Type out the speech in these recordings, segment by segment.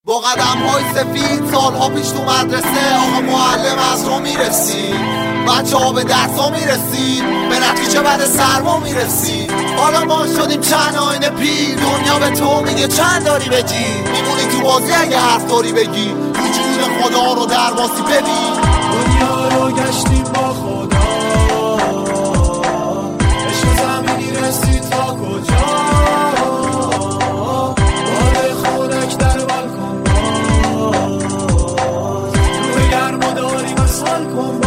با قدم های سفید سالها پیش تو مدرسه آقا معلم از رو میرسید، بچه ها به درس ها میرسید، به نتیجه بعد سرما میرسید. حالا ما شدیم چند آینه پیر، دنیا به تو میگه چند داری بگی، میمونی تو بازی اگه حرف داری بگی، وجود خدا رو در باسی ببین. دنیا رو گشتیم با خدا، عشق زمینی رسید تا کجا، بال خودک در بالکن باز، روح گرم و داریم اصال کن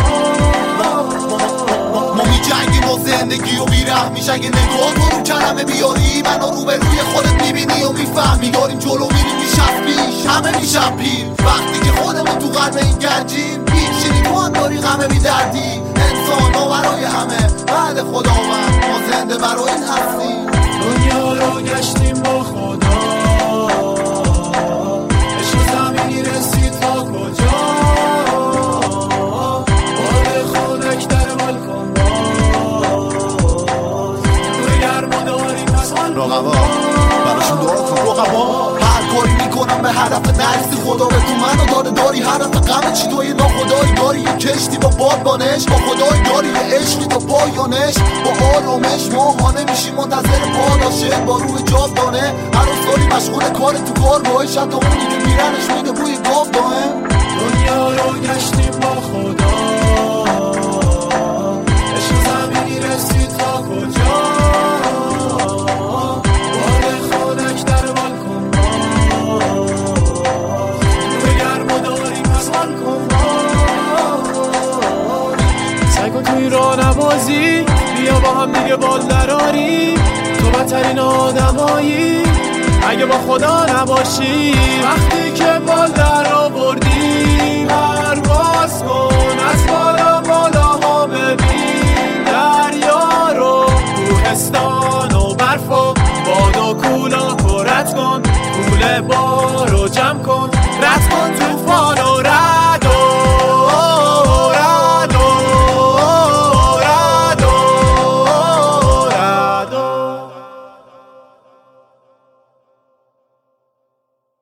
ما میجنگیم و زندگی و بیره میشه، اگه نگاه کنم کلمه بیاری منو رو به روی خودت میبینی و میفهمی، داریم جلو میریم میش از پیش همه میشم پیر، وقتی که خودمون تو قلب این گنجیم میشینی تو هم داری غمه بیدردی، انسان ها برای همه بعد خداوند، ما زنده برای این هستیم. دنیا رو گشتیم با خدا، عشق زمینی رسید تا کجا، بال خودک در بالکن باز، روی گرم و داریم اصال رقبا براشون دعا کن، رقبا هر کاری میکنم به هدف نرسی، خدا به تو منو داده، داری هدف غم چی توی ناخدایی، داری یه کشتی با بادبانش، با خدای داری یه عشقی تا پایانش، با آرامش ماهانه میشی منتظر پاداشه، با روح جاودانه هر روز داری مشغول کار تو کارگاهش، حتی اونی که میرنش میده بوی گاو داهه. دنیا رو گشتیم با خدا، عشق زمینی رسید تا کجا، بال خودک در بالکن باز، روح گرم و داریم اصال کن باز، سعی کن توی راه نبازی، بیا با هم دیگه بال دراری، تو بدترین آدمایی اگه با خدا نباشی، وقتی که بال در آوردی پرواز کن، از بالا بالاها ببین دریا رو، کوهستان و برف و باد و کولا تو رد کن، کوله بارو جمع کن، رد کن تو